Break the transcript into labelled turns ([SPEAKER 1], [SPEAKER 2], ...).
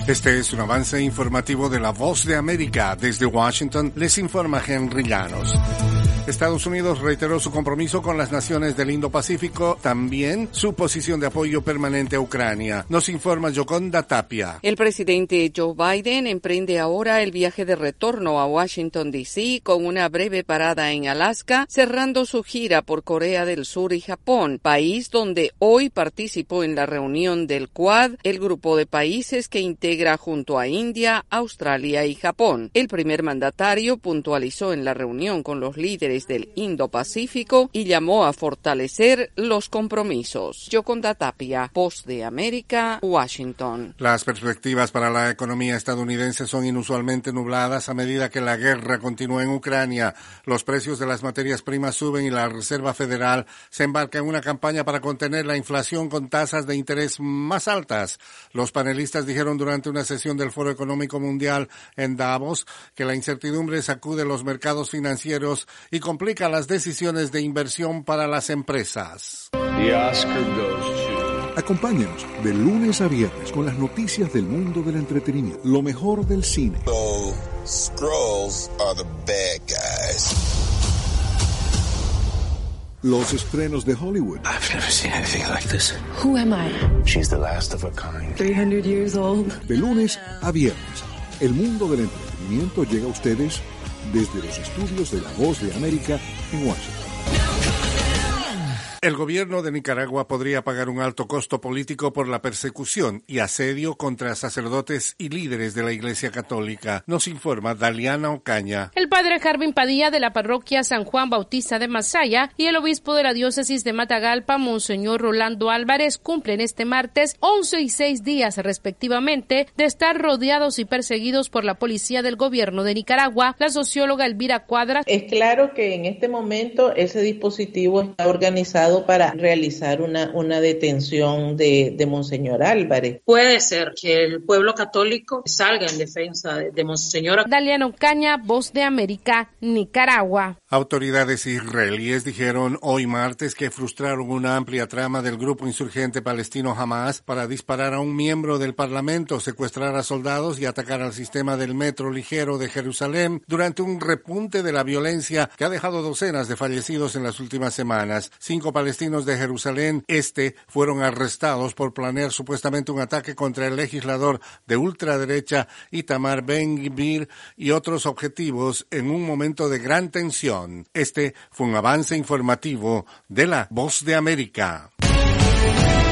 [SPEAKER 1] Este es un avance informativo de La Voz de América. Desde Washington les informa Henry Llanos. Estados Unidos reiteró su compromiso con las naciones del Indo-Pacífico, también su posición de apoyo permanente a Ucrania. Nos informa Yoconda Tapia.
[SPEAKER 2] El presidente Joe Biden emprende ahora el viaje de retorno a Washington, D.C., con una breve parada en Alaska, cerrando su gira por Corea del Sur y Japón, país donde hoy participó en la reunión del Quad, el grupo de países que integra junto a India, Australia y Japón. El primer mandatario puntualizó en la reunión con los líderes del Indo-Pacífico y llamó a fortalecer los compromisos. Yoconda Tapia, Voz de América, Washington.
[SPEAKER 1] Las perspectivas para la economía estadounidense son inusualmente nubladas a medida que la guerra continúa en Ucrania. Los precios de las materias primas suben y la Reserva Federal se embarca en una campaña para contener la inflación con tasas de interés más altas. Los panelistas dijeron durante una sesión del Foro Económico Mundial en Davos que la incertidumbre sacude los mercados financieros y complica las decisiones de inversión para las empresas.
[SPEAKER 3] Acompáñanos de lunes a viernes con las noticias del mundo del entretenimiento, lo mejor del cine.
[SPEAKER 4] So, Skrulls are the bad guys.
[SPEAKER 3] Los estrenos de Hollywood.
[SPEAKER 5] I've never seen anything like this.
[SPEAKER 6] Who am I?
[SPEAKER 5] She's the last of a kind.
[SPEAKER 6] 300 years old.
[SPEAKER 3] De lunes a viernes, el mundo del entretenimiento llega a ustedes desde los estudios de La Voz de América en Washington.
[SPEAKER 1] El gobierno de Nicaragua podría pagar un alto costo político por la persecución y asedio contra sacerdotes y líderes de la Iglesia Católica. Nos informa Daliana Ocaña.
[SPEAKER 7] El padre Jarvin Padilla de la parroquia San Juan Bautista de Masaya y el obispo de la diócesis de Matagalpa, Monseñor Rolando Álvarez, cumplen este martes 11 y 6 días respectivamente de estar rodeados y perseguidos por la policía del gobierno de Nicaragua. La socióloga Elvira Cuadras.
[SPEAKER 8] Es claro que en este momento ese dispositivo está organizado para realizar una detención de Monseñor Álvarez.
[SPEAKER 9] Puede ser que el pueblo católico salga en defensa de Monseñor.
[SPEAKER 7] Daliana Ocaña, Voz de América, Nicaragua.
[SPEAKER 1] Autoridades israelíes dijeron hoy martes que frustraron una amplia trama del grupo insurgente palestino Hamas para disparar a un miembro del Parlamento, secuestrar a soldados y atacar al sistema del metro ligero de Jerusalén durante un repunte de la violencia que ha dejado docenas de fallecidos en las últimas semanas. 5 palestinos de Jerusalén Este fueron arrestados por planear supuestamente un ataque contra el legislador de ultraderecha Itamar Ben-Gvir y otros objetivos en un momento de gran tensión. Este fue un avance informativo de La Voz de América.